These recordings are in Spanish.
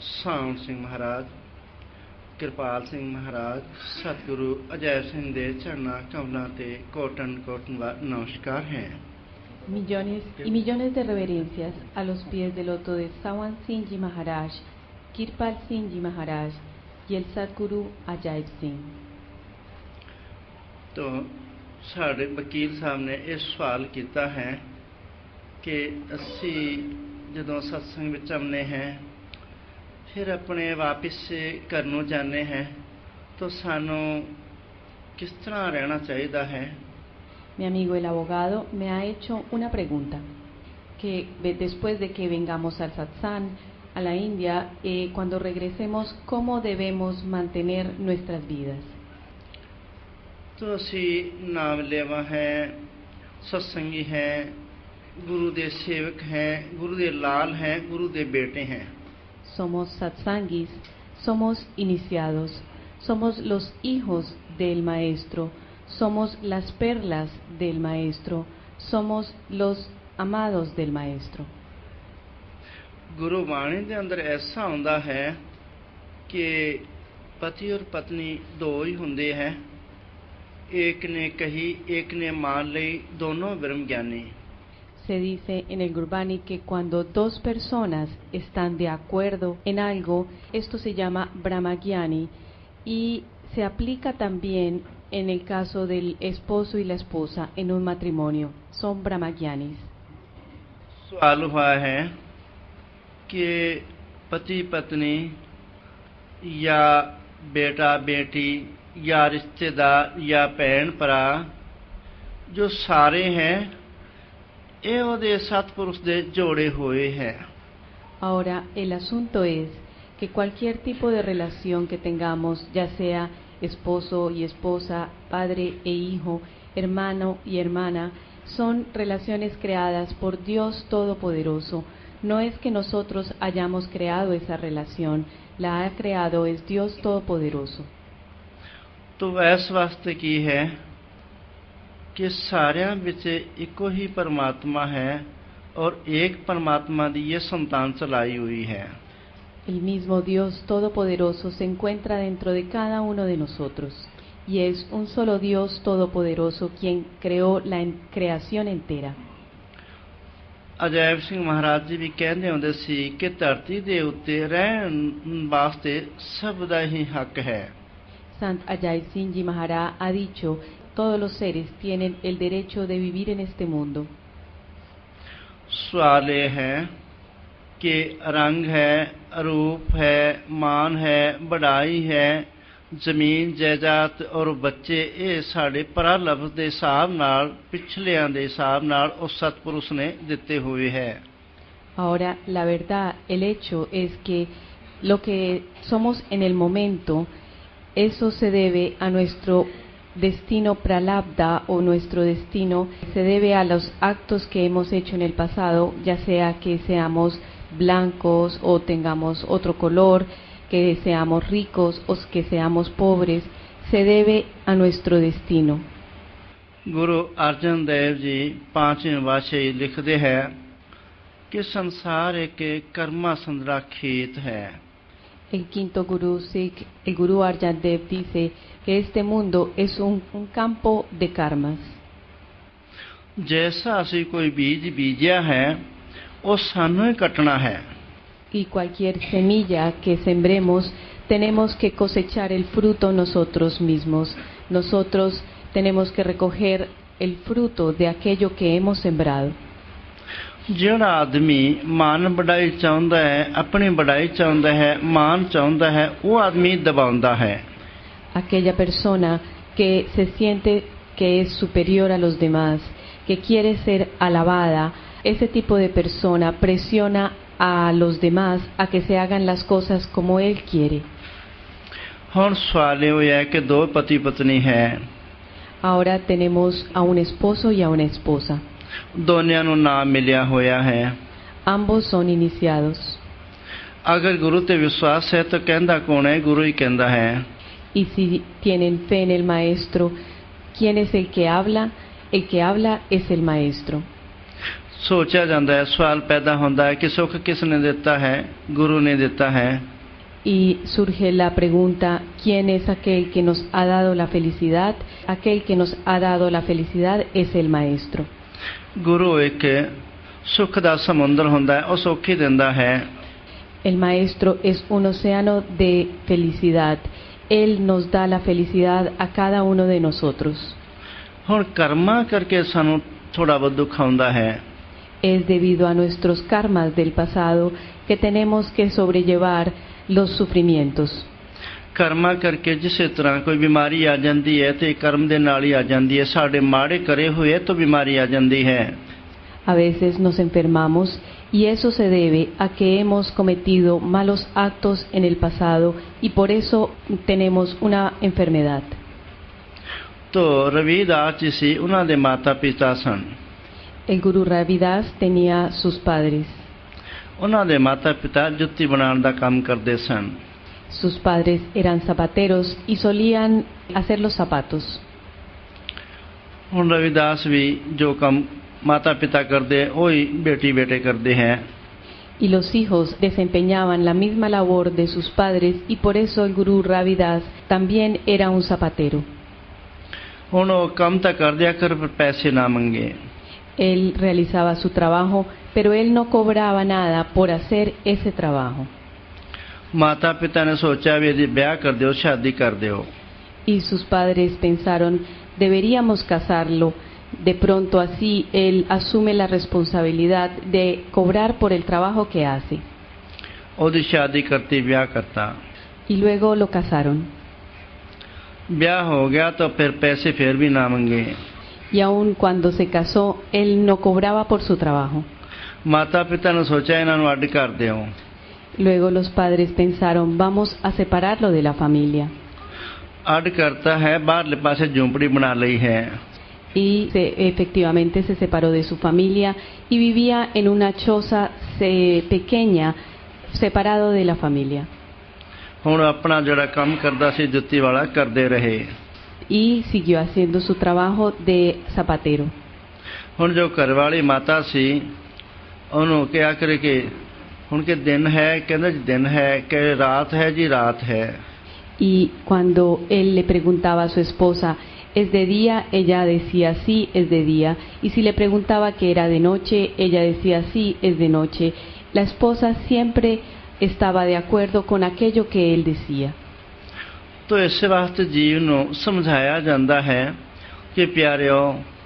ਸਾਉਣ ਸਿੰਘ ਮਹਾਰਾਜ, ਕਿਰਪਾਲ ਸਿੰਘ ਮਹਾਰਾਜ, ਸਤਿਗੁਰੂ ਅਜੈਬ ਸਿੰਘ ਦੇ ਚਰਨਾਂ ਕਮਲਾਂ ਤੇ ਕੋਟਨ ਕੋਟਨ ਨਮਸਕਾਰ ਹੈ। Millones y millones de reverencias a los pies del loto de Sawan Singh Ji Maharaj, Kirpal Singh Ji Maharaj y el Sadguru Ajaib Singh। तो साढ़े वकील साहब ने यह सवाल किया है कि असी जदों सत्संग विच आने हैं फिर अपने वापिस घर नूं जाने हैं तो सानू किस तरह रहना चाहिए है। Mi amigo el abogado me ha hecho una pregunta, que después de que vengamos al satsang, a la India, cuando regresemos, ¿cómo debemos mantener nuestras vidas? तो असी नाम लेवा है, सत्संगी हैं, गुरु दे सेवक हैं, गुरु दे लाल हैं, गुरु दे बेटे हैं। Somos satsangis, somos iniciados, somos los hijos del maestro, somos las perlas del maestro, somos los amados del maestro। गुरु वाणी के अंदर ऐसा होंदा है कि पति और पत्नी दो ही होंदे हैं, एक ने कही एक ने मान ली, दोनों ब्रह्म ज्ञानी। Se dice en el Gurbani que cuando dos personas están de acuerdo en algo, esto se llama Brahmagyani, y se aplica también en el caso del esposo y la esposa en un matrimonio, son Brahmagyanis। सवाल हुआ है कि पति पत्नी या बेटा बेटी या रिश्तेदार या भैन भरा जो सारे हैं ये ਉਹਦੇ सतपुरुष दे जोड़े हुए हैं। Ahora el asunto es que cualquier tipo de relación que tengamos, ya sea esposo y esposa, padre e hijo, hermano y hermana, son relaciones creadas por Dios Todopoderoso. No es que nosotros hayamos creado esa relación, la ha creado es Dios Todopoderoso। तो इस वास्ते की है कि सारियां विच इको ही परमात्मा है और एक परमात्मा दी ये संतान चलाई हुई है। El mismo Dios Todopoderoso se encuentra dentro de cada uno de nosotros, y es un solo Dios Todopoderoso quien creó la creación entera। Ajaib ਸਿੰਘ ਮਹਾਰਾਜ ਜੀ ਵੀ ਕਹਿੰਦੇ ਹੁੰਦੇ ਸੀ ਕਿ ਧਰਤੀ ਦੇ ਉੱਤੇ ਰਹਿਣ ਵਾਸਤੇ ਸਭ ਦਾ ਹੀ ਹੱਕ ਹੈ। Sant Ajaib Singh Ji Maharaj ha dicho, todos los seres tienen el derecho de vivir en este mundo। सवाल ये है कि रंग है, रूप है, मान है, बढ़ाई है, ਜ਼ਮੀਨ ਜਾਇਦਾਦ ਔਰ ਬੱਚੇ ਇਹ ਸਾਡੇ ਪ੍ਰਲਭ ਦੇ ਹਿਸਾਬ ਨਾਲ, ਪਿਛਲਿਆਂ ਦੇ ਹਿਸਾਬ ਨਾਲ ਉਸ ਸਤਿਪੁਰਸ਼ ਨੇ ਦਿੱਤੇ ਹੋਏ ਹੈ। Ahora la verdad, el hecho es que lo que somos en el momento, eso se debe a nuestro destino pralabdha o nuestro destino se debe a los actos que hemos hecho en el pasado, ya sea que seamos blancos o tengamos otro color, que seamos ricos o que seamos pobres, se debe a nuestro destino। Guru अर्जन देव जी 5वें वाशे लिखते हैं कि संसार एक कर्मा संदरा खेत है। El quinto Guru Sikh, el Guru Arjan Dev dice que este mundo es un campo de karmas। जैसा असी कोई बीज बीजिया है वो सानू ही कटना है। Y cualquier semilla que sembremos, tenemos que cosechar el fruto nosotros mismos. Nosotros tenemos que recoger el fruto de aquello que hemos sembrado। ਜਿਹੜਾ ਆਦਮੀ ਮਾਨ ਬੜਾਈ ਚਾਹੁੰਦਾ ਹੈ, ਆਪਣੀ ਬੜਾਈ ਚਾਹੁੰਦਾ ਹੈ, ਮਾਨ ਚਾਹੁੰਦਾ ਹੈ, ਉਹ ਆਦਮੀ ਦਬਾਉਂਦਾ ਹੈ। Aquella persona que se siente que es superior a los demás, que quiere ser alabada, ese tipo de persona presiona a los demás a que se hagan las cosas como él quiere। ਹੁਣ ਸਵਾਲ ਇਹ ਹੈ ਕਿ ਦੋ ਪਤੀ ਪਤਨੀ ਹੈ। Ahora tenemos a un esposo y a una esposa। ਦੋਨਿਆਂ ਨੂੰ ਨਾਮ ਮਿਲਿਆ ਹੋਇਆ ਹੈ। Ambos son iniciados। ਅਗਰ ਗੁਰੂ ਤੇ ਵਿਸ਼ਵਾਸ ਹੈ ਤਾਂ ਕਹਿੰਦਾ ਕੌਣ ਹੈ? ਗੁਰੂ ਹੀ ਕਹਿੰਦਾ ਹੈ। Y si tienen fe en el maestro, ¿quién es el que habla? El que habla es el maestro। सोचा जाता है, सवाल पैदा होता है कि सुख किसने दिता है? गुरु ने दिता है। Y surge la pregunta, ¿quién es aquel que nos ha dado la felicidad? Aquel que nos ha dado la felicidad es el Maestro. ਗੁਰੂ ਇੱਕ ਸੁੱਖ ਦਾ ਸਮੁੰਦਰ ਹੁੰਦਾ ਹੈ, ਉਹ ਸੁੱਖ ਹੀ ਦਿੰਦਾ ਹੈ। El Maestro es un océano de felicidad. Él nos da la felicidad a cada uno de nosotros. ਹੁਣ ਕਰਮਾਂ ਕਰਕੇ ਸਾਨੂੰ ਥੋੜਾ ਬਹੁਤ ਦੁੱਖ ਆਉਂਦਾ ਹੈ। Es debido a nuestros karmas del pasado que tenemos que sobrellevar los sufrimientos. ਕਰਮਾਂ ਕਰਕੇ ਜਿਸੇ ਤਰ੍ਹਾਂ ਕੋਈ ਬਿਮਾਰੀ ਆ ਜਾਂਦੀ ਹੈ ਤੇ ਕਰਮ ਦੇ ਨਾਲ ਹੀ ਆ ਜਾਂਦੀ ਹੈ। ਸਾਡੇ ਮਾੜੇ ਕਰੇ ਹੋਏ ਤੋਂ ਬਿਮਾਰੀ ਆ ਜਾਂਦੀ ਹੈ। A veces nos enfermamos y eso se debe a que hemos cometido malos actos en el pasado y por eso tenemos una enfermedad. तो रविदास जी ਸੀ, ਉਹਨਾਂ ਦੇ ਮਾਤਾ ਪਿਤਾ ਸਨ। El Guru Ravidas tenía sus padres. ਉਹਨਾਂ ਦੇ ਮਾਤਾ ਪਿਤਾ ਜੁੱਤੀ ਬਣਾਉਣ ਦਾ ਕੰਮ ਕਰਦੇ ਸਨ। Sus padres eran zapateros y solían hacer los zapatos. ਹੁਣ ਰਵਿਦਾਸ ਵੀ ਜੋ ਕੰਮ ਮਾਤਾ ਪਿਤਾ ਕਰਦੇ ਉਹੀ ਬੇਟੀ ਬੇਟੇ ਕਰਦੇ ਹੈ। Y los hijos desempeñaban la misma labor de sus padres y por eso el Guru Ravidas también era un zapatero. ਹੁਣ ਉਹ ਕੰਮ ਤਾਂ ਕਰਦਿਆ ਕਰ ਪਰ ਪੈਸੇ ਨਾ ਮੰਗੇ। Él realizaba su trabajo, pero él no cobraba nada por hacer ese trabajo. ਮਾਤਾ ਪਿਤਾ ਨੇ ਸੋਚਿਆ ਵੀ ਇਹਦੀ ਵਿਆਹ ਕਰ ਦਿਓ, ਸ਼ਾਦੀ ਕਰ ਦਿਓ। Y sus padres pensaron, deberíamos casarlo. De pronto así él asume la responsabilidad de cobrar por el trabajo que hace. ਉਹਦੀ ਸ਼ਾਦੀ ਕਰਤੀ, ਵਿਆਹ ਕਰਤਾ। Y luego lo casaron. ਵਿਆਹ ਹੋ ਗਿਆ ਤਾਂ ਫਿਰ ਪੈਸੇ ਫਿਰ ਵੀ ਨਾ ਮੰਗੇ। Y aun cuando se casó, él no cobraba por su trabajo. ਮਾਤਾ ਪਿਤਾ ਨੇ ਸੋਚਿਆ ਇਹਨਾਂ ਨੂੰ ਅੱਡ ਕਰ ਦਿਓ। Luego los padres pensaron, vamos a separarlo de la familia. ਅੱਡ ਕਰਤਾ ਹੈ, ਬਾਹਰਲੇ ਪਾਸੇ ਝੁੰਪੜੀ ਬਣਾ ਲਈ ਹੈ। Y efectivamente se separó de su familia y vivía en una choza pequeña, separado de la familia. ਹੁਣ ਆਪਣਾ ਜਿਹੜਾ ਕੰਮ ਕਰਦਾ ਸੀ ਜੁੱਤੀ ਵਾਲਾ ਕਰਦੇ ਰਹੇ। Y siguió haciendo su trabajo de zapatero. ਹੁਣ ਜੋ ਘਰ ਵਾਲੀ ਮਾਤਾ ਸੀ ਉਹਨੂੰ ਕਿਹਾ ਕਰੇ ਕਿ ਹੁਣ ਕਿ ਦਿਨ ਹੈ, ਕਹਿੰਦਾ ਜੀ ਦਿਨ ਹੈ, ਕਿ ਰਾਤ ਹੈ ਜੀ ਰਾਤ ਹੈ। Y cuando él le preguntaba a su esposa, ¿es de día? Ella decía sí, es de día. Y si le preguntaba que era de noche, ella decía sí, es de noche. La esposa siempre estaba de acuerdo con aquello que él decía. तो इस वास्ते जीव ਨੂੰ ਸਮਝਾਇਆ ਜਾਂਦਾ ਹੈ ਕਿ ਪਿਆਰਿਓ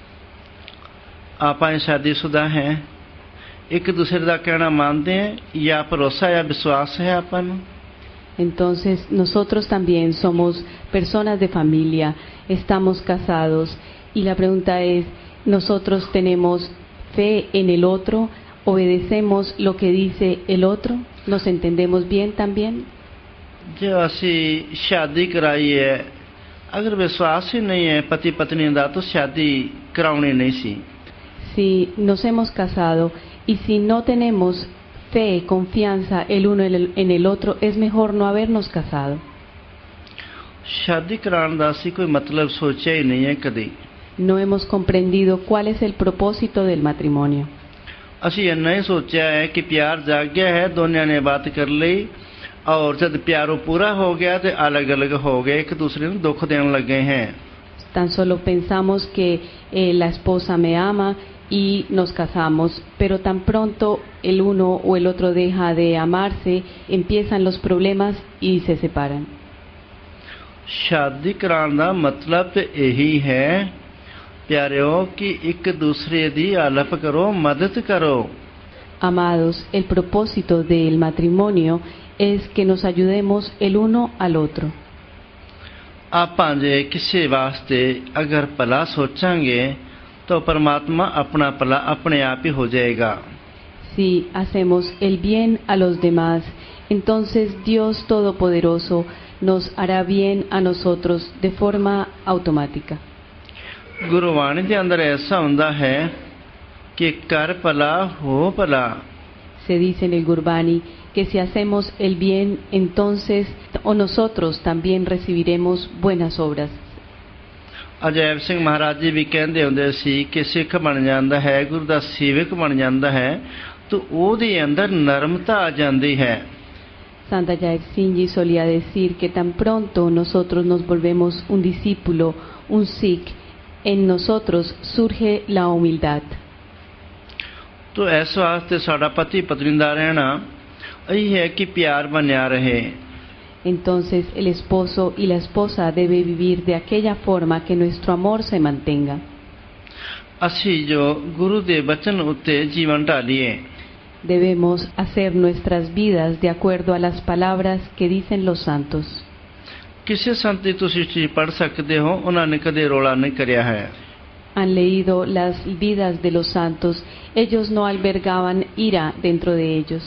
ਆਪਾਂ शादीशुदा हैं, एक दूसरे का कहना मानते हैं या भरोसा या विश्वास है ਆਪਾਂ ਨੂੰ। Entonces nosotros también somos personas de familia, estamos casados y la pregunta es, ¿nosotros tenemos fe en el otro? ¿Obedecemos lo que dice el otro? ¿Nos entendemos bien también? जो ਅਸੀਂ शादी कराई है, अगर विश्वास ही नहीं है पति पत्नी ਦਾ तो शादी कराਉਣੀ नहीं सी। Si nos hemos casado y si no tenemos fe, confianza el uno en el otro, es mejor no habernos casado. शादी कराਉਣ ਦਾ ਅਸੀਂ ਕੋਈ ਮਤਲਬ ਸੋਚਿਆ ਹੀ ਨਹੀਂ ਹੈ ਕਦੀ। No hemos comprendido cuál es el propósito del matrimonio. ਅਸੀਂ ਇੰਨਾ ਹੀ ਸੋਚਿਆ ਹੈ ਕਿ ਪਿਆਰ ਜਾਗ ਗਿਆ ਹੈ, ਦੋਨਿਆਂ ਨੇ ਬਾਤ ਕਰ ਲਈ और जब प्यारो पूरा हो गया तो अलग अलग हो गए, एक दूसरे को दुख देने लगे हैं। Tan solo pensamos que la esposa me ama y nos casamos, pero tan pronto el uno o el otro deja de amarse, empiezan los problemas y se separan. शादी कराने का मतलब तो यही है प्यारियों कि एक दूसरे दी आलप करो, मदद करो। Amados, el propósito del matrimonio es que nos ayudemos el uno al otro. ਆਪਾਂ ਜੇ ਕਿਸੇ ਵਾਸਤੇ अगर भला सोचेंगे तो परमात्मा अपना भला अपने आप ही हो जाएगा। Si hacemos el bien a los demás, entonces Dios Todopoderoso nos hará bien a nosotros de forma automática. Gurbani के अंदर ऐसा ਹੁੰਦਾ है कि कर भला हो भला। Se dice en el Gurbani que si hacemos el bien, entonces o nosotros también recibiremos buenas obras. Ajaib ਸਿੰਘ ਮਹਾਰਾਜ ਜੀ ਵੀ ਕਹਿੰਦੇ ਹੁੰਦੇ ਸੀ ਕਿ ਸਿੱਖ ਬਣ ਜਾਂਦਾ ਹੈ, ਗੁਰੂ ਦਾ ਸੇਵਕ ਬਣ ਜਾਂਦਾ ਹੈ ਤਾਂ ਉਹਦੇ ਅੰਦਰ ਨਰਮਤਾ ਆ ਜਾਂਦੀ ਹੈ। Santa Jair Singh solía decir que tan pronto nosotros nos volvemos un discípulo, un Sikh, en nosotros surge la humildad. तो इस वास्ते साडा पति पत्नी दा रहना यही है कि प्यार बनिया रहे. Entonces el esposo y la esposa debe vivir de aquella forma que nuestro amor se mantenga. ਅਸੀਂ ਜੋ ਗੁਰੂ ਦੇ ਬਚਨ ਉੱਤੇ ਜੀਵਨ ਢਾਲੀਏ. Debemos hacer nuestras vidas de acuerdo a las palabras que dicen los santos. ਕਿਸੇ ਸੰਤ ਦੀ ਤੁਸੀਂ ਹਿਸਟਰੀ ਪੜ੍ਹ ਸਕਦੇ ਹੋ, ਉਹਨਾਂ ਨੇ ਕਦੇ ਰੌਲਾ ਨਹੀਂ ਕਰਿਆ ਹੈ. Han leído las vidas de los santos, ellos no albergaban ira dentro de ellos.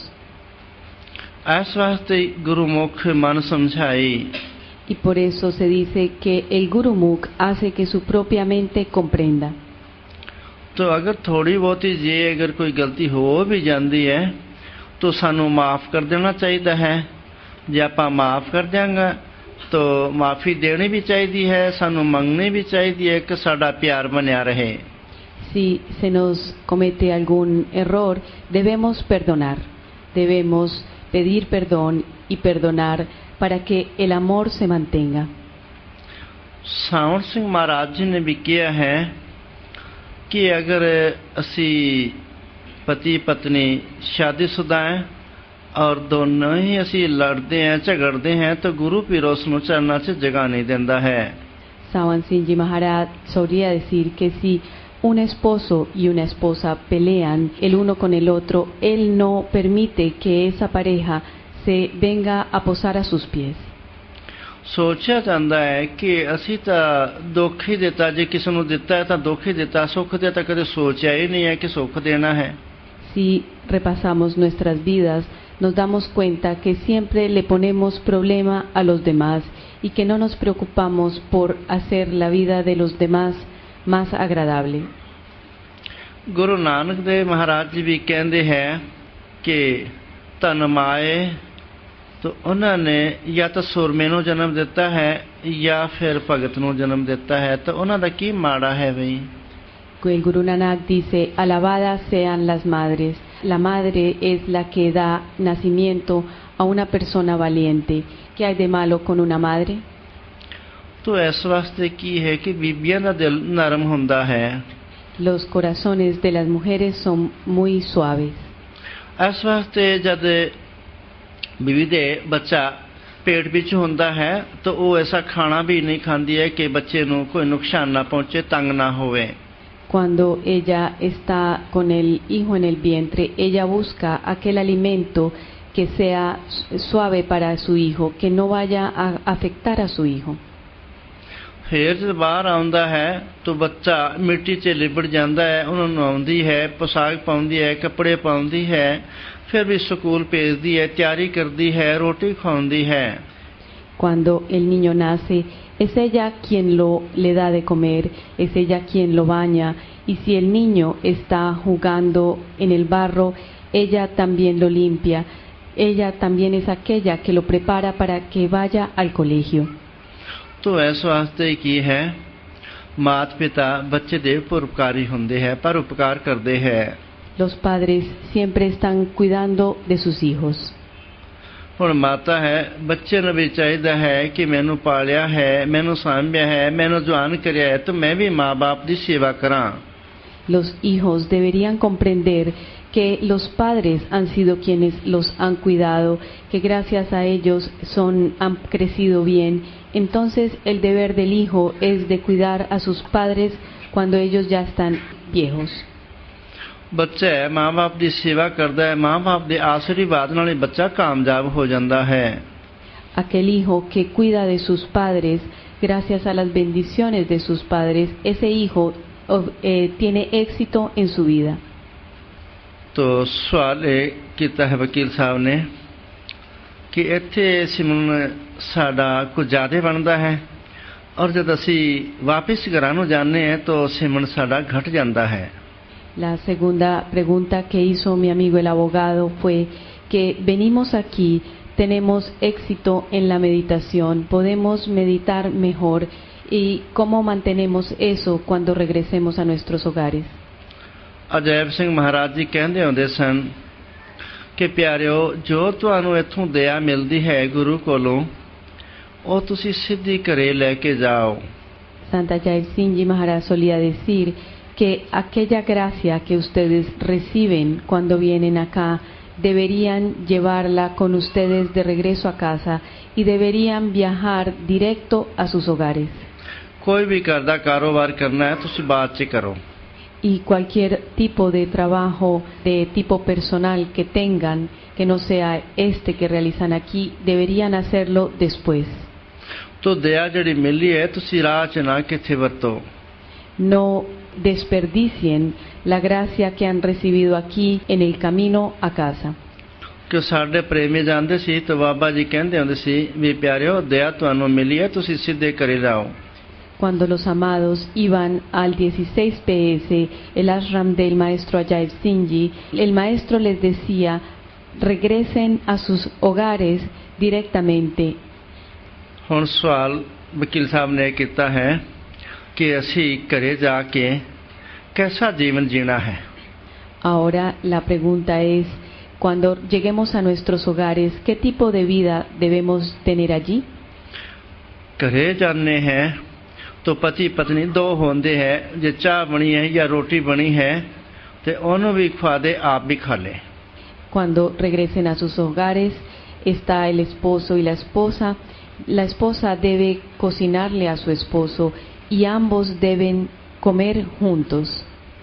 ਇਸ ਵਾਸਤੇ ਗੁਰਮੁਖ ਮਨ ਸਮਝਾਈ. Y por eso se dice que el Gurumukh hace que su propia mente comprenda. तो अगर थोड़ी बहुती जे अगर कोई गलती हो भी जाती है तो सानू माफ़ कर देना चाहिए है. जे आपां माफ़ कर देंगे तो माफ़ी देनी भी चाहिए है, सानू मंगनी भी चाहिए है कि साडा प्यार बनिया रहे. Si se nos comete algún error, debemos perdonar. Debemos pedir perdón y perdonar para que el amor se mantenga. सावण सिंह महाराज जी ने भी किया है कि अगर असी पति पत्नी शादीशुदा हैं और दोनों ही असी लड़ते हैं झगड़ते हैं तो गुरु पीर उसनूं चरनां 'च जगह नहीं देंदा है. Sawan Singh Ji Maharaj solía decir que si un esposo y una esposa pelean el uno con el otro, él no permite que esa pareja se venga a posar a sus pies. सोचा जाता है कि असी तो दुख ही देता, जे किसी को दिता है तो दुख ही देता, सुख दे तो कभी सोचा ही नहीं है कि सुख देना है. Si repasamos nuestras vidas, nos damos cuenta que siempre le ponemos problema a los demás y que no nos preocupamos por hacer la vida de los demás más agradable. Guru नानक देव महाराज जी भी कहते हैं कि धन माए तो उन्होंने या तो सुरमे नूं जन्म दिता है या फिर भगत नूं जन्म दिता है, तो उन्होंने की माड़ा है भाई. El Guru Nanak dice: alabadas sean las madres. La madre es la que da nacimiento a una persona valiente. ¿Qué hay de malo con una madre? तो इस वास्ते की है कि बीबियां दा दिल नरम हुंदा है. Los corazones de las mujeres son muy suaves. इस वास्ते जद बीवी दे बच्चा पेट विच हुंदा है तो वो ऐसा खाना भी नहीं खाती है कि बच्चे नूं कोई नुकसान ना पहुंचे, तंग ना होवे. Cuando ella está con el hijo en el vientre, ella busca aquel alimento que sea suave para su hijo, que no vaya a afectar a su hijo. फिर जब बाहर आउंदा है तो बच्चा मिट्टी 'च लिबड़ जाता है, उन्होंने नहाउंदी है, पोशाक पाउंदी है, कपड़े पाउंदी है, फिर भी स्कूल भेजदी है, तैयारी करती है, रोटी खाउंदी है. Cuando el niño nace, es ella quien le da de comer, es ella quien lo baña, y si el niño está jugando en el barro, ella también lo limpia, ella también es aquella que lo prepara para que vaya al colegio. तो इस वास्ते की है माता पिता बच्चे दे परोपकारी हुंदे है, पर उपकार करते हैं. Los padres siempre están cuidando de sus hijos. ਹੁਣ ਮਾਤਾ ਹੈ, ਬੱਚੇ ਨੂੰ ਵੀ ਚਾਹੀਦਾ ਹੈ ਕਿ ਮੈਨੂੰ ਪਾਲਿਆ ਹੈ, ਮੈਨੂੰ ਸਾਂਭਿਆ ਹੈ, ਮੈਨੂੰ ਜਵਾਨ ਕਰਿਆ ਹੈ, ਤਾਂ ਮੈਂ ਵੀ ਮਾਂ-ਬਾਪ ਦੀ ਸੇਵਾ ਕਰਾਂ. Los hijos deberían comprender que los padres han sido quienes los han cuidado, que gracias a ellos han crecido bien. Entonces el deber del hijo es de cuidar a sus padres cuando ellos ya están viejos. ਬੱਚਾ ਹੈ, ਮਾਂ-ਬਾਪ ਦੀ ਸੇਵਾ ਕਰਦਾ ਹੈ, ਮਾਂ-ਬਾਪ ਦੇ ਆਸ਼ੀਰਵਾਦ ਨਾਲ ਹੀ ਬੱਚਾ ਕਾਮਯਾਬ ਹੋ ਜਾਂਦਾ ਹੈ. Aquel hijo que cuida de sus padres, gracias a las bendiciones de sus padres, ese hijo tiene éxito en su vida. तो सवाल किया है वकील साहब ने कि इत्थे सिमरन साडा कुछ ज़्यादा बनता है और जब असी वापस घरां नूं जाने हैं तो सिमरन साडा घट जाता है. La segunda pregunta que hizo mi amigo el abogado fue que venimos aquí, tenemos éxito en la meditación, podemos meditar mejor, y cómo mantenemos eso cuando regresemos a nuestros hogares. Ajaib सिंह महाराज जी कहते होंदे सन ਕਿ ਪਿਆਰਿਓ ਜੋ ਤੁਹਾਨੂੰ ਇੱਥੋਂ ਦਇਆ ਮਿਲਦੀ ਹੈ ਗੁਰੂ ਕੋਲੋਂ ਉਹ ਤੁਸੀਂ ਸਿੱਧੀ ਘਰੇ ਲੈ ਕੇ ਜਾਓ। Santa Jairzinji Maharaj solía decir que aquella gracia que ustedes reciben cuando vienen acá deberían llevarla con ustedes de regreso a casa y deberían viajar directo a sus hogares. ਕੋਈ ਵੀ ਘਰ ਦਾ ਕਾਰੋਬਾਰ ਕਰਨਾ ਹੈ ਤੁਸੀਂ ਬਾਅਦ 'ਚ ਕਰੋ। Y cualquier tipo de trabajo de tipo personal que tengan, que no sea este que realizan aquí, deberían hacerlo después. ਤੋ ਦਇਆ ਜਿਹੜੀ ਮਿਲੀ ਹੈ ਤੁਸੀਂ ਰਾਹ 'ਚ ਨਾ ਕਿੱਥੇ ਵਰਤੋ। No desperdicien la gracia que han recibido aquí en el camino a casa. ਕਿ ਸਾਡੇ ਪ੍ਰੇਮੀ ਜਾਂਦੇ ਸੀ ਤਾਂ ਬਾਬਾ ਜੀ ਕਹਿੰਦੇ ਹੁੰਦੇ ਸੀ ਵੀ ਪਿਆਰਿਓ ਦਇਆ ਤੁਹਾਨੂੰ ਮਿਲੀ ਹੈ ਤੁਸੀਂ ਸਿੱਧੇ ਘਰੇ ਜਾਓ। Cuando los amados iban al 16 PS, el ashram del maestro Ajay Singh, el maestro les decía, regresen a sus hogares directamente. ਹੁਣ ਸਵਾਲ ਵਕੀਲ ਸਾਹਿਬ ਨੇ ਕੀਤਾ ਹੈ ਕਿ ਅਸੀਂ ਘਰੇ ਜਾ ਕੇ कैसा जीवन जीना है। Ahora la pregunta es, cuando lleguemos a nuestros hogares, ¿qué tipo de vida debemos tener allí? घरे जाने हैं तो पति पत्नी दो होंदे है, जे चाह बनी है या रोटी बनी है तो उन्होंने भी खवा दे आप भी खा ले। Cuando regresen a sus hogares está el esposo y la esposa. La esposa debe cocinarle a su esposo y ambos deben comer juntos.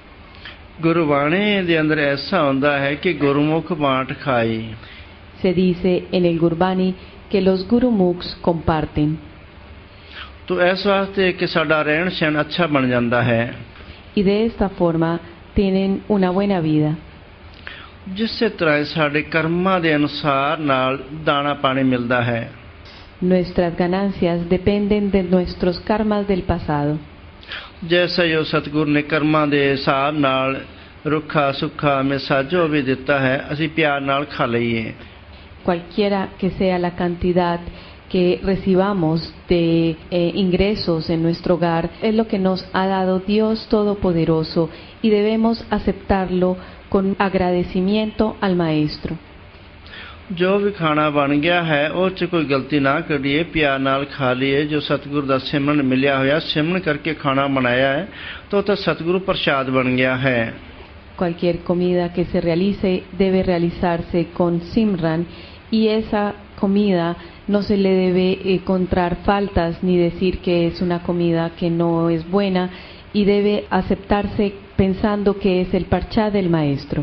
Gurbani दे अंदर ऐसा होंदा है कि गुरुमुख बांट खाई। Se dice en el Gurbani que los Gurumukhs comparten. तो इस वास्ते कि साडा रहन सहन अच्छा बन जाता है। Y de esta forma tienen una buena vida. जिस तरह साडे कर्मां दे अनुसार नाल दाना पानी मिलता है। Nuestras ganancias dependen de nuestros karmas del pasado. जैसा जो सतगुरु ने कर्मां दे हिसाब नाल रुखा सुखा मिसा जो भी दिता है असी प्यार नाल खा लईए। Cualquiera que sea la cantidad que recibamos de ingresos en nuestro hogar es lo que nos ha dado Dios Todopoderoso y debemos aceptarlo con agradecimiento al Maestro. जो भी खाना बन गया है उस च कोई गलती ना करिए, प्यार नाल खा लिए। जो सतगुरु दा सिमरन मिलिया होया सिमरन करके खाना बनाया है तो सतगुरु प्रसाद बन गया है। Cualquier comida que se realice debe realizarse con Simran y esa comida no se le debe encontrar faltas ni decir que es una comida que no es buena y debe aceptarse pensando que es el parchá del Maestro.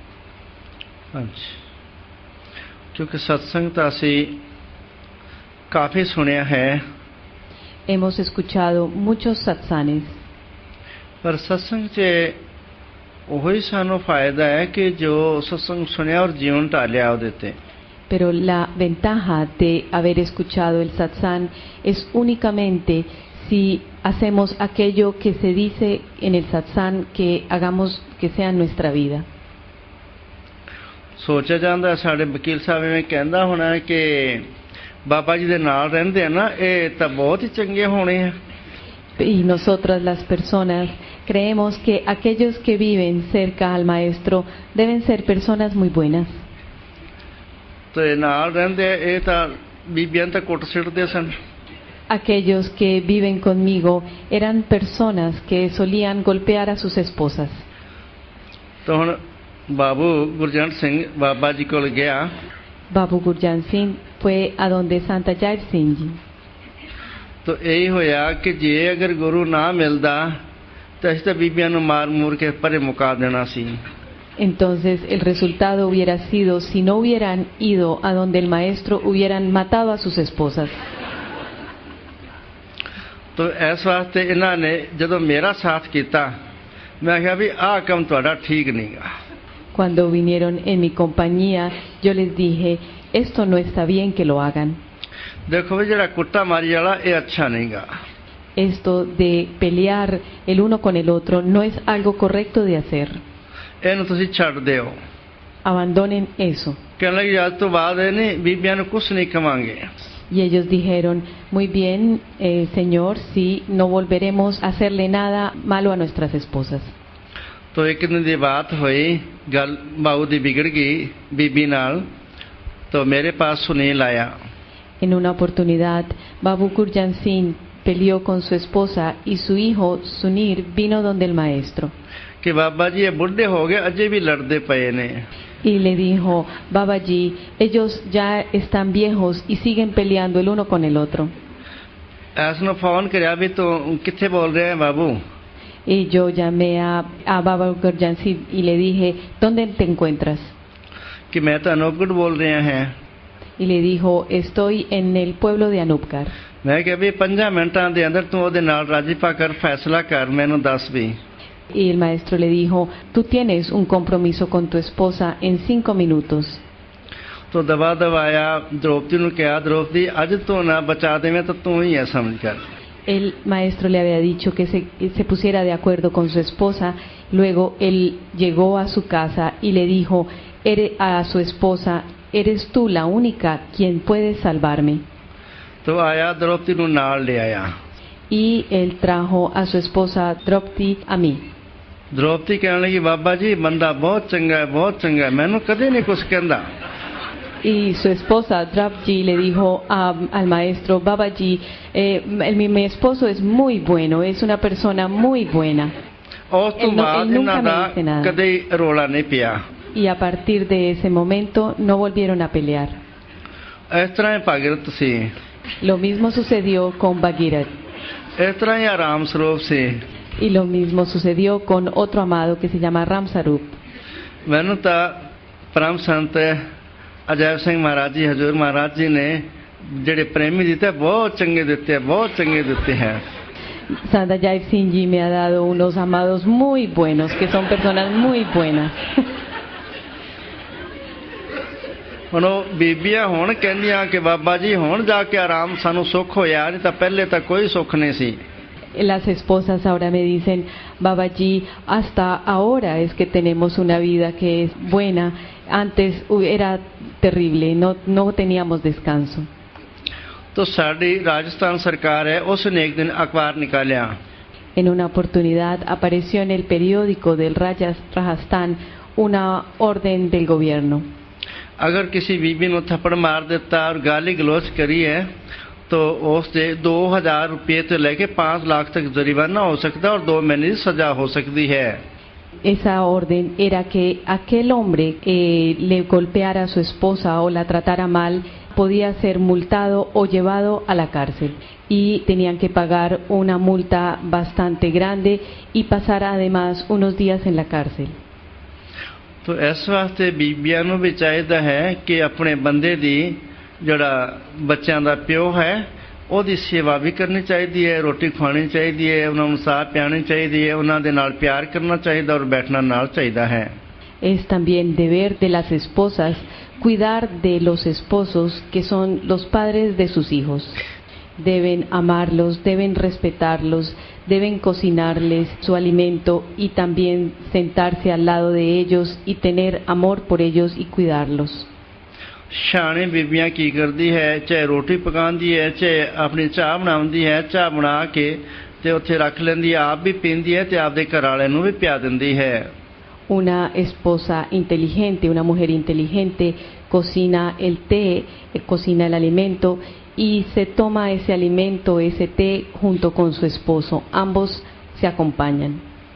क्योंकि सत्संग तो असी काफ़ी सुनिया है। Hemos escuchado muchos satsanes, पर सत्संग से वही सानू फायदा है कि जो सत्संग सुनिया और जीवन टालिया देते। pero la ventaja de haber escuchado el satsang es únicamente si hacemos aquello que se dice en el satsang que hagamos que sea nuestra vida. सोचा जाता साढ़े वकील साहब में कहता होना है कि बाबा जी दे नाल रहंदे ना ये तो बहुत ही चंगे होने हैं। Y nosotras las personas creemos que aquellos que viven cerca al Maestro deben ser personas muy buenas. तो ये नाल रहंदे ये तो बीबियां तो कुट सिटदे सन। Aquellos que viven conmigo eran personas que solían golpear a sus esposas. तो हुण बाबू गुरजंट सिंह बाबा जी को गया। Babu Gurjan Singh fue a donde Santa Jair Singh Ji. तो यही होया कि जे अगर गुरु ना मिलता तो असीं तां बीबियां नूं मार मूर के परे मुका देना सी। Entonces el resultado hubiera sido, si no hubieran ido a donde el maestro, hubieran matado a sus esposas. तो इस वास्ते इन्हां ने जदों मेरा साथ किया मैं कहा भी आ काम तुहाडा ठीक नहींगा। Cuando vinieron en mi compañía, yo les dije, esto no está bien que lo hagan. देखो भी जरा कुट्टा मारी वाला ये अच्छा नहींगा। Esto de pelear el uno con el otro no es algo correcto de hacer. इहनूं तुसीं छड्ड दिओ। Abandonen eso. कहण लगे अज तो बाद नहीं बीबियां नूं कुछ नहीं कवांगे। Y ellos dijeron, muy bien, Señor, sí, no volveremos a hacerle nada malo a nuestras esposas. तो एक दिन की बात हुई, गल बाऊ दी बिगड़ गई बीबी नाल, तो मेरे पास सुनील आया। En una oportunidad, Babu Gurjan Singh peleó con su esposa y su hijo Sunir vino donde el maestro. कि बाबा जी ये बुढ़े हो गए अजे भी लड़ते पे ने। Y le dijo, Babaji, ellos ya están viejos y siguen peleando el uno con el otro. ऐसनो फोन कराया भी तो किथे बोल रहे हैं बाबू? Y yo llamé a Babu Gurjan Singh y le dije, ¿dónde te encuentras? कि मैं तो अनूपगढ़ बोल रहे हैं। Y le dijo, estoy en el pueblo de Anupkar. मैं कि भी 5 मिनटां दे अंदर तू ओदे नाल राजीपा कर फैसला कर मैनू दस भी। Y el maestro le dijo, tú tienes un compromiso con tu esposa en 5 minutos. तो दबा दबाया द्रौपदी ने कहा, द्रौपदी अज तू ना बचा देवे तो तू ही है समझ कर। El maestro le había dicho que se pusiera de acuerdo con su esposa. Luego él llegó a su casa y le dijo a su esposa, eres tú la única quien puede salvarme. तो आया द्रौपदी नु नाल ले आया। Y él trajo a su esposa Draupadi a mí. Draupadi कहने लगी, बाबा जी बंदा बहुत चंगा है, मैनू कदे नहीं कुछ कहंदा। Y su esposa Draupadi le dijo al maestro, Babaji, mi esposo es muy bueno, es una persona muy buena. Él nunca me dice nada. Y a partir de ese momento no volvieron a pelear. Lo mismo sucedió con Bhagirath. Y lo mismo sucedió con otro amado que se llama Ramsarup. Ajay सिंह महाराज जी, हजूर महाराज जी ने जेड़े प्रेमी दिते बहुत चंगे दिते हैं। Santa Jai Singh Ji me ha dado unos amados muy buenos, que son personas muy buenas. ਹੁਣ ਬੀਬੀਆਂ ਹੁਣ ਕਹਿੰਦੀਆਂ ਕਿ ਬਾਬਾ ਜੀ ਹੁਣ ਜਾ ਕੇ ਆਰਾਮ ਸਾਨੂੰ ਸੁੱਖ ਹੋਇਆ, ਨਹੀਂ ਤਾਂ ਪਹਿਲੇ ਤਾਂ ਕੋਈ ਸੁੱਖ ਨਹੀਂ ਸੀ। Las esposas ahora me dicen, Babaji, hasta ahora es que tenemos una vida que es buena. Antes era terrible, no teníamos descanso. तो साड़ी राजस्थान सरकार है, उसने एक दिन अखबार निकाला। En una oportunidad apareció en el periódico del Rajasthan una orden del gobierno. अगर किसी बीबी ने थप्पड़ मार देता और गाली गलौज करी है तो उससे 2000 रुपये से लेके 5 लाख तक जरिमाना हो सकता है और 2 महीने की सजा हो सकती है। Esa orden era que aquel hombre que le golpeara a su esposa o la tratara mal podía ser multado o llevado a la cárcel y tenían que pagar una multa bastante grande y pasar además unos días en la cárcel. तो इस वास्ते बीबियां नूं भी चाहिदा है कि अपने बंदे दी जिहड़ा बच्चों दा प्यो है ਉਹਦੀ सेवा भी करनी चाहिए है, रोटी खानी चाहिए है, उन्होंने साह पियानी चाहिए है, उन्होंने नाल प्यार करना चाहिए और बैठना नाल चाहिए है। Es también deber de las esposas cuidar de los esposos que son los padres de sus hijos. Deben amarlos, deben respetarlos, deben cocinarles su alimento y también sentarse al lado de ellos y tener amor por ellos y cuidarlos. शाने बीबियां की करती है, चाहे रोटी पकाती है, चाहे अपनी चाह बनाती है, चाह बना के ते उत्थे रख लेंदी है, आप भी पींदी है ते आपदे घर वाले नूं भी पिया दिंदी है। Una esposa inteligente, una mujer inteligente cocina el té, cocina el alimento y se toma ese alimento, ese té junto con su esposo. Ambos se acompañan.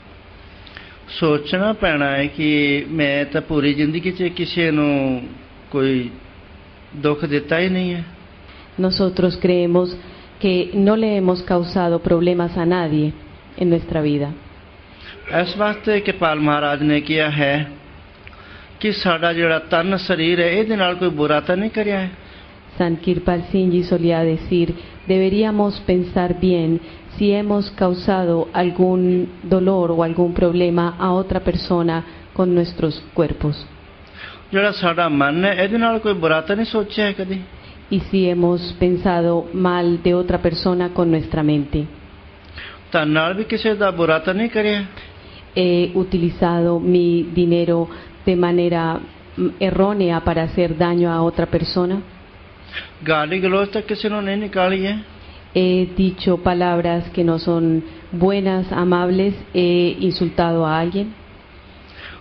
सोचना पैना है कि मैं तो पूरी जिंदगी च किसी नूं कोई दुख देता ही नहीं है। Nosotros creemos que no le hemos causado problemas a nadie en nuestra vida. इस वास्ते कृपाल महाराज ने किया है कि साडा जिहड़ा तन शरीर है इहदे नाल कोई बुरा तो नहीं करिया है। San Kirpal Singh Ji solía decir, deberíamos pensar bien si hemos causado algún dolor o algún problema a otra persona con nuestros cuerpos. जिहड़ा साडा मन है इहदे नाल कोई बुरा तो नहीं सोचिया है कदी। Y si hemos pensado mal de otra persona con nuestra mente. तन नाल भी किसी दा बुरा तो नहीं करिया। He utilizado mi dinero de manera errónea para hacer daño a otra persona. गाली गलौज तक किसी ने नहीं निकाली है। He dicho palabras que no son buenas, amables, he insultado a alguien.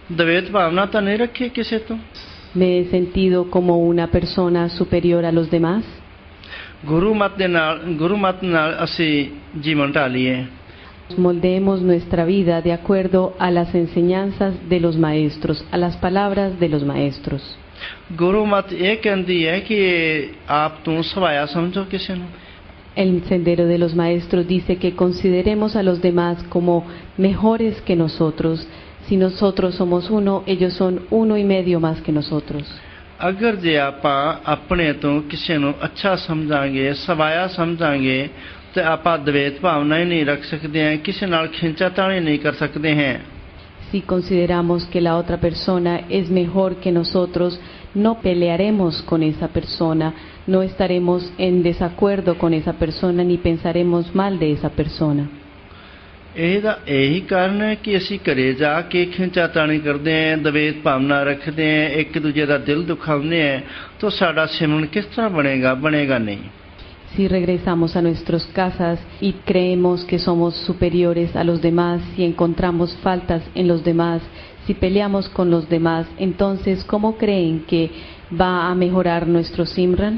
ਦਵੇਤ ਭਾਵਨਾ ਤਾਂ ਨਹੀਂ ਰੱਖੀ ਕਿਸੇ ਤੋਂ। Me he sentido como una persona superior a los demás. ਗੁਰੂ ਮਤ ਨਾਲ ਅਸੀਂ ਜੀਵਨ ਢਾਲੀਏ। Moldeemos nuestra vida de acuerdo a las enseñanzas de los maestros, a las palabras de los maestros. ਗੁਰੂ ਮਤ ਇਹ ਕਹਿੰਦੀ ਹੈ ਕਿ ਆਪ ਤੂੰ ਸਵਾਇਆ ਸਮਝੋ ਕਿਸੇ ਨੂੰ। El sendero de los maestros dice que consideremos a los demás como mejores que nosotros. Si nosotros somos uno, ellos son 1.5 más que nosotros. ਅਗਰ ਜੇ ਆਪਾਂ ਆਪਣੇ ਤੋਂ ਕਿਸੇ ਨੂੰ ਅੱਛਾ ਸਮਝਾਂਗੇ, ਸਵਾਇਆ ਸਮਝਾਂਗੇ, ਤੇ ਆਪਾਂ ਦਵੇਤ ਭਾਵਨਾ ਹੀ ਨਹੀਂ ਰੱਖ ਸਕਦੇ ਹਾਂ, ਕਿਸੇ ਨਾਲ ਖਿੰਚਾਤਾਣੀ ਨਹੀਂ ਕਰ ਸਕਦੇ ਹਾਂ। Si consideramos que la otra persona es mejor que nosotros, no pelearemos con esa persona, no estaremos en desacuerdo con esa persona, ni pensaremos mal de esa persona. ਇਹਦਾ ਇਹੀ ਕਾਰਨ ਹੈ ਕਿ ਅਸੀਂ ਘਰੇ ਜਾ ਕੇ ਖਿੰਚਾਤਾਣੀ ਕਰਦੇ ਹਾਂ, ਦਵੇਤ ਭਾਵਨਾ ਰੱਖਦੇ ਹਾਂ, ਇੱਕ ਦੂਜੇ ਦਾ ਦਿਲ ਦੁਖਾਉਂਦੇ ਹਾਂ, ਤਾਂ ਸਾਡਾ ਸਿਮਰਨ ਕਿਸ ਤਰ੍ਹਾਂ ਬਣੇਗਾ ਨਹੀਂ। Si regresamos a nuestras casas y creemos que somos superiores a los demás, si encontramos faltas en los demás, si peleamos con los demás, entonces ¿cómo creen que va a mejorar nuestro Simran?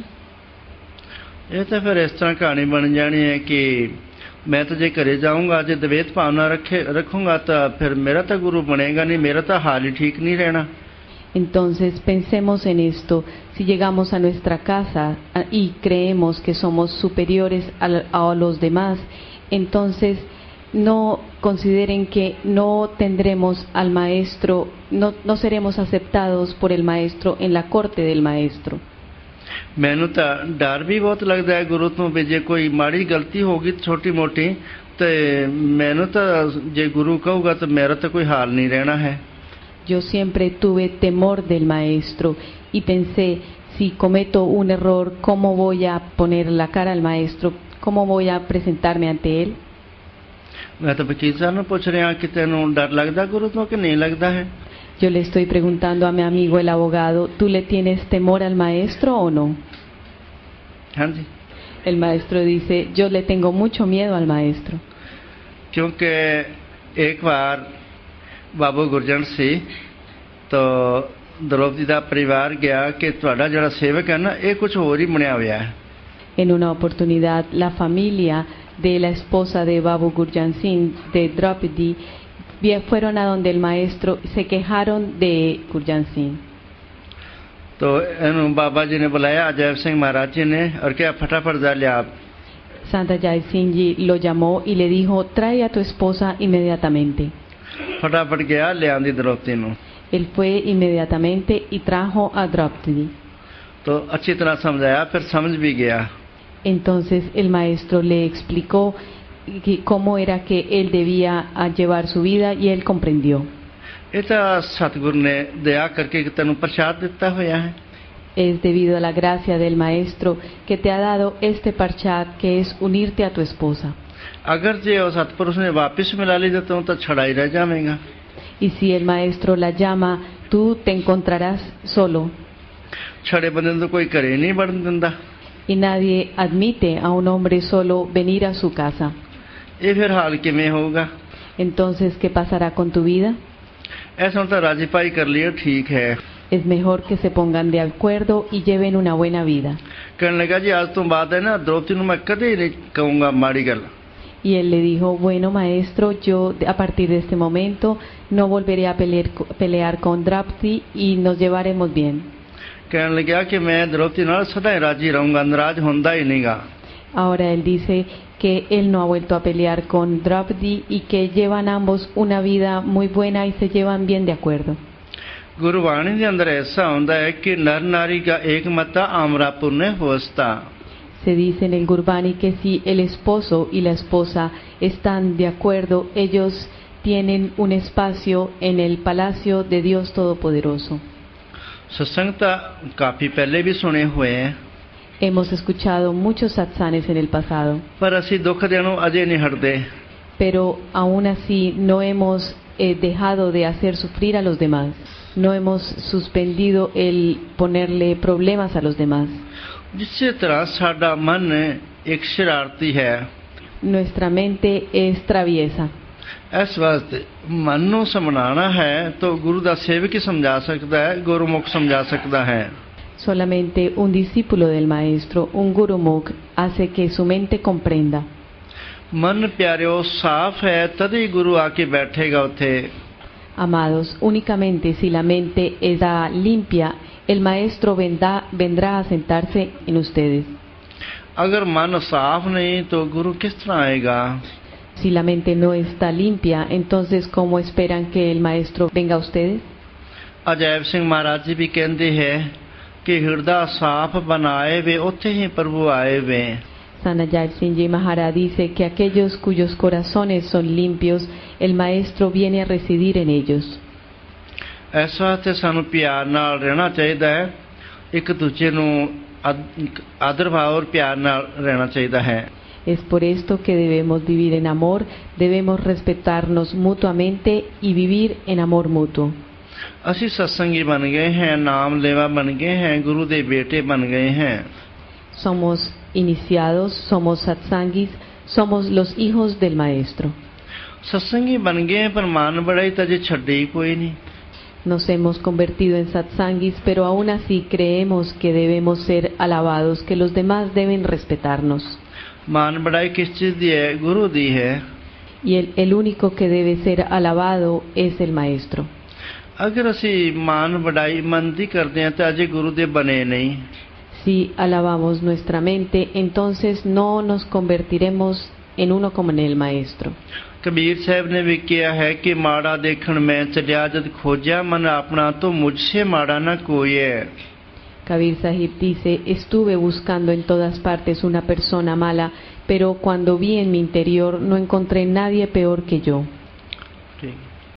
ਇਹ ਤਾਂ ਫਿਰ ਇਸ ਤਰ੍ਹਾਂ ਕਹਾਣੀ ਬਣ ਜਾਣੀ ਹੈ ਕਿ मैं तो जे घरे जाऊंगा, जे द्वैत भावना रखूंगा तो फिर मेरा तो गुरु बनेगा नहीं, मेरा तो हाल ही ठीक नहीं रहना। Entonces pensemos en esto. Si llegamos a nuestra casa y creemos que somos superiores a los demás, entonces no consideren que no tendremos al maestro, no seremos aceptados por el maestro en la corte del maestro. ਮੈਨੂੰ ਤਾਂ ਡਰ ਵੀ ਬਹੁਤ ਲੱਗਦਾ ਹੈ ਗੁਰੂ ਤੋਂ ਵੀ ਜੇ ਕੋਈ ਮਾੜੀ ਗਲਤੀ ਹੋ ਗਈ ਛੋਟੀ ਮੋਟੀ ਤੇ ਮੈਨੂੰ ਤਾਂ ਜੇ ਗੁਰੂ ਕਹੂਗਾ ਤਾਂ ਮੇਰਾ ਤਾਂ ਕੋਈ ਹਾਲ ਨਹੀਂ ਰਹਿਣਾ ਹੈ। Yo siempre tuve temor del maestro y pensé, si cometo un error, ¿cómo voy a poner la cara al maestro? ¿Cómo voy a presentarme ante él? ਮੈਂ ਤਾਂ ਵਕੀਲ ਸਾਹਿਬ ਨੂੰ ਪੁੱਛ ਰਿਹਾ ਕਿ ਤੈਨੂੰ ਡਰ ਲੱਗਦਾ ਗੁਰੂ ਤੋਂ ਕਿ ਨਹੀਂ ਲੱਗਦਾ ਹੈ। Yo le estoy preguntando a mi amigo el abogado, ¿tú le tienes temor al maestro o no? हाँ जी। El maestro dice, yo le tengo mucho miedo al maestro. क्योंकि एक बार बाबू गुरजन सी तो द्रौपदी ਦਾ परिवार गया कि ਤੁਹਾਡਾ ਜਿਹੜਾ ਸੇਵਕ ਹੈ ਨਾ ਇਹ ਕੁਝ ਹੋਰ ਹੀ ਬਣਿਆ ਹੋਇਆ ਹੈ। En una oportunidad, la familia de la esposa de Babu Gurjan Singh, de Draupadi, fueron a donde el maestro y se quejaron de Gurjan Singh. तो इन्होंने बाबा जी ने बुलाया अजय सिंह महाराज जी ने और क्या फटाफट जा लिया आप। Santa Jai Singh ji lo llamó y le dijo, trae a tu esposa inmediatamente. फटाफट गया ले आंदी द्रौपदी नु। Él fue inmediatamente y trajo a Draupadi. तो अच्छी तरह समझाया, फिर समझ भी गया। Entonces el maestro le explicó cómo era que él debía llevar su vida y él comprendió. इतना सतगुरु ने दया करके तेन प्रसाद दिता होया है। Es debido a la gracia del maestro que te ha dado este parchat, que es unirte a tu esposa. अगर जे उस सतपुरुष ने वापस मिला ली तो छड़ा ही रह जाएगा। Y si el maestro la llama, tú te encontrarás solo. छड़े बंदे तो कोई करे नहीं बढ़न दिंदा। Y nadie admite a un hombre solo venir a su casa. ये फिर हाल किमें होगा? Entonces, ¿qué pasará con tu vida? ऐसा तो राजी पाई कर लिया, ठीक है। Es mejor que se pongan de acuerdo y lleven una buena vida. कहने लगा जी आज तो बात है ना द्रौपदी नु मैं कदे नहीं कहूँगा माड़ी गल। Y él le dijo, bueno maestro, yo a partir de este momento no volveré a pelear con Draupadi y nos llevaremos bien. कहने लगा कि मैं द्रौपदी नाल सदा ही राजी रहूँगा, नाराज होंदा ही नहींगा। Ahora él dice que él no ha vuelto a pelear con Draupadi y que llevan ambos una vida muy buena y se llevan bien de acuerdo. Gurbani के अंदर ऐसा होता है कि नर नारी का एक मता आमरा पुण्य होस्ता। Se dice en el Gurbani que si el esposo y la esposa están de acuerdo, ellos tienen un espacio en el palacio de Dios Todopoderoso. सत्संग तो काफी पहले भी सुने हुए हैं। Hemos escuchado muchos satsanes en el pasado, पर असी दुख देनो अजे नहीं हटदे। pero aún así no hemos dejado de hacer sufrir a los demás. No hemos suspendido el ponerle problemas a los demás. जिस तरह साडा मन एक शरारती है, Nuestra mente es traviesa. ਇਸ ਵਾਸਤੇ ਮਨ ਨੂੰ ਸਮਝਾਉਣਾ ਹੈ ਤਾਂ ਗੁਰੂ ਦਾ ਸੇਵਕ ਹੀ ਸਮਝਾ ਸਕਦਾ ਹੈ, ਗੁਰਮੁਖ ਸਮਝਾ ਸਕਦਾ ਹੈ। Solamente un discípulo del Maestro, un Gurumukh, hace que su mente comprenda. ਮਨ ਪਿਆਰਿਓ ਸਾਫ਼ ਹੈ ਤਦ ਹੀ ਗੁਰੂ ਆ ਕੇ ਬੈਠੇਗਾ ਉੱਥੇ। Amados, únicamente si la mente está limpia, el Maestro vendrá a sentarse en ustedes. ਅਗਰ ਮਨ ਸਾਫ਼ ਨਹੀਂ ਤਾਂ ਗੁਰੂ ਕਿਸ ਤਰ੍ਹਾਂ ਆਏਗਾ? Si la mente no está limpia, entonces ¿cómo esperan que el Maestro venga a ustedes? Ajaib ਸਿੰਘ ਮਹਾਰਾਜ ਜੀ ਵੀ ਕਹਿੰਦੇ ਹੈ ਕਿ ਹਿਰਦਾ ਸਾਫ਼ ਬਣਾਏ ਵੇ ਉੱਥੇ ਹੀ ਪ੍ਰਭੂ ਆਏ ਵੇ। Sanayal Singh Maharaj dice que aquellos cuyos corazones son limpios, el Maestro viene a residir en ellos. ਇਸ ਵਾਸਤੇ ਸਾਨੂੰ ਪਿਆਰ ਨਾਲ ਰਹਿਣਾ ਚਾਹੀਦਾ ਹੈ, ਇੱਕ ਦੂਜੇ ਨੂੰ ਆਦਰ ਭਾਵ ਔਰ ਪਿਆਰ ਨਾਲ ਰਹਿਣਾ ਚਾਹੀਦਾ ਹੈ। Es por esto que debemos vivir en amor, debemos respetarnos mutuamente y vivir en amor mutuo. ਅਸੀਂ ਸਤਸੰਗੀ ਬਣ ਗਏ हैं, ਨਾਮ लेवा बन गए हैं, गुरु ਦੇ बेटे बन गए हैं। Somos iniciados, somos satsangis, somos los hijos del Maestro. सत्संगी बन गए हैं पर मान बढ़ाई तो अजे छड्डे ही कोई नहीं। Nos hemos convertido en satsangis, pero aún así creemos que debemos ser alabados, que los demás deben respetarnos. मान बढ़ाई किस चीज दी है? गुरु दी है। Y el único que debe ser alabado es el Maestro. अगर असी मान बढ़ाई मन दी करते हैं तो अजे गुरु दे बने नहीं। Si alabamos nuestra mente, entonces no nos convertiremos en uno como en el Maestro. Kabir साहब ने भी किया है कि माड़ा देखण मैं चलिया जद खोजा मन अपना तो मुझसे माड़ा न कोई है। Kabir Sahib dice, estuve buscando en todas partes una persona mala, pero cuando vi en mi interior no encontré nadie peor que yo.